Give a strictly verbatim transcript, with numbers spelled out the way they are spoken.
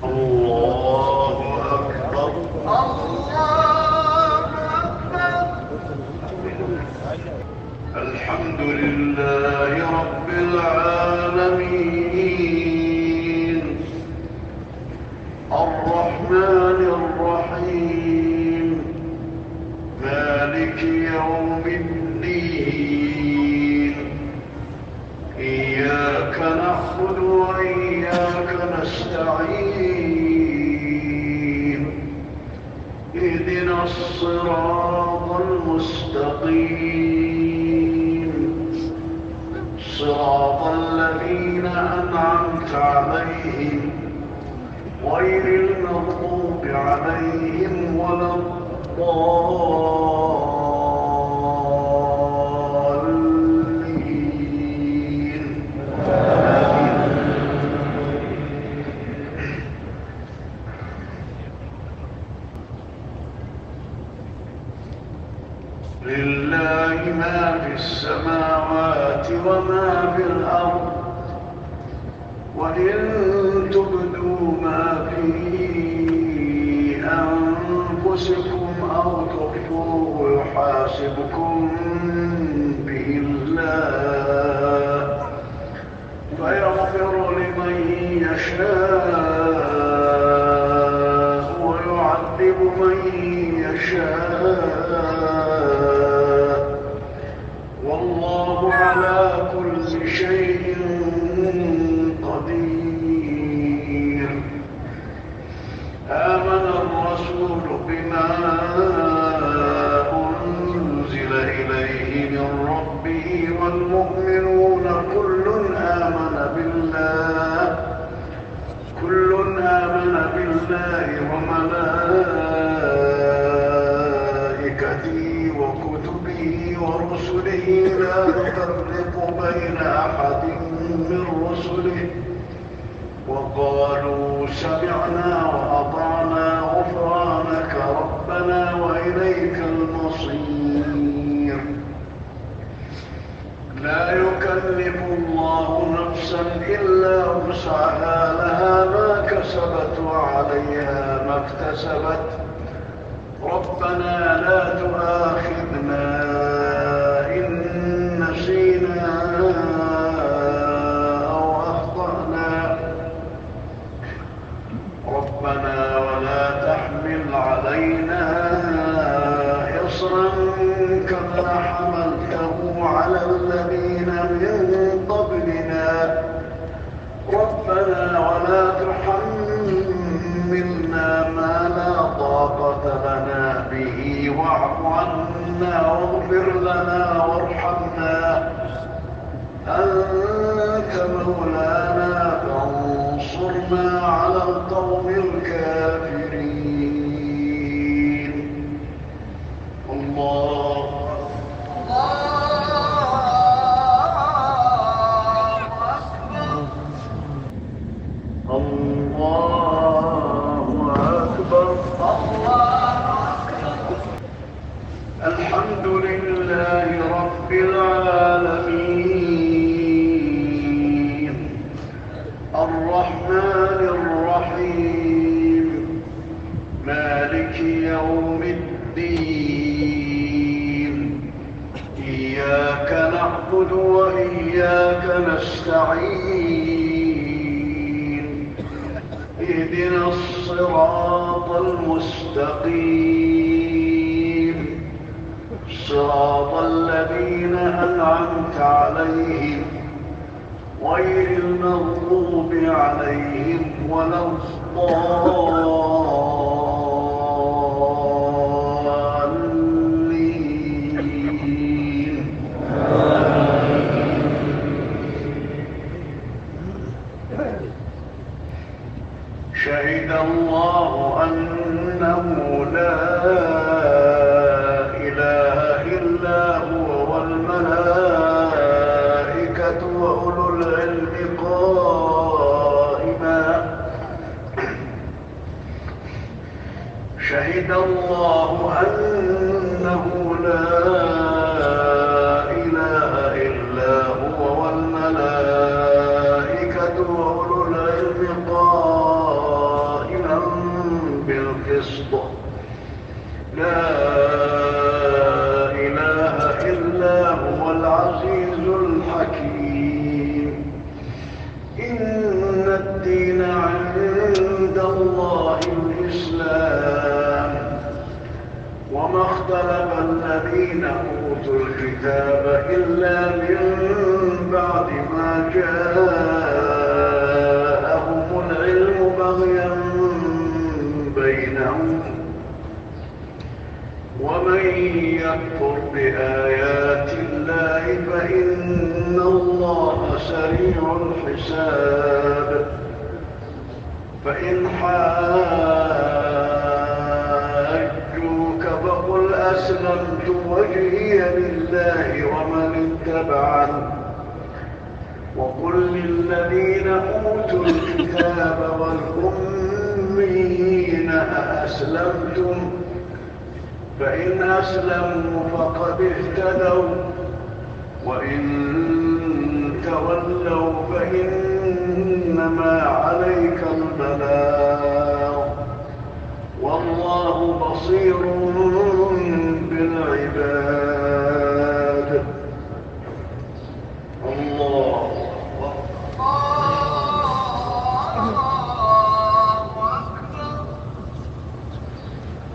الله أكبر. الله أكبر. الحمد لله رب العالمين الرحمن الرحيم مالك يوم الدين إياك نعبد وإياك نستعين اهدنا الصراط المستقيم صراط الذين أنعمت عليهم غير المغضوب عليهم ولا الضالين. لله ما في السماوات وما في الأرض وإن تبدوا ما في أنفسكم أو تخفوه يحاسبكم به الله فيغفر لمن يشاء ويعذب من يشاء والله على كل شيء قدير. آمن الرسول بما أنزل إليه من ربه والمؤمنون كل آمن بالله كل آمن بالله وملائكته وكتبه ورسله لا نفرق بين أحد من رسله وقالوا سمعنا وأطعنا غفرانك ربنا وإليك المصير. لا يكلف الله نفسا إلا وسعها لها ما كسبت وعليها ما اكتسبت ربنا لا تؤاخذنا إن نسينا أو أخطأنا ربنا ولا تحمل علينا إصرا كما حملته على الذين من قبلنا ربنا ولا تحملنا ما لا طاقة لنا به واعف عنا واغفر لنا وارحمنا أنت مولانا فانصرنا على القوم الكافرين. الله الله أكبر. الله أكبر. الحمد لله رب العالمين الرحمن الرحيم مالك يوم الدين إياك نعبد وإياك نستعين اهدنا الصراط المستقيم صراط الذين أنعمت عليهم غير المغضوب عليهم ولا الضالين. شهد الله أنه لا إله إلا هو والملائكة وأولو العلم قائما شهد الله أنه لا إله إلا هو والملائكة وأولو العلم قائما عند الله الإسلام. وما اختلف الذين أوتوا الكتاب إلا من بعد ما جاءهم العلم بغيا بينهم. ومن يكفر بآيات الله فإن الله سريع الحساب. فإن حاجوك فقل أسلمت وجهي لله ومن اتبعني وقل للذين أوتوا الكتاب والأميين أأسلمتم فإن أسلموا فقد اهتدوا وإن تولوا فإنما عليك البلاغ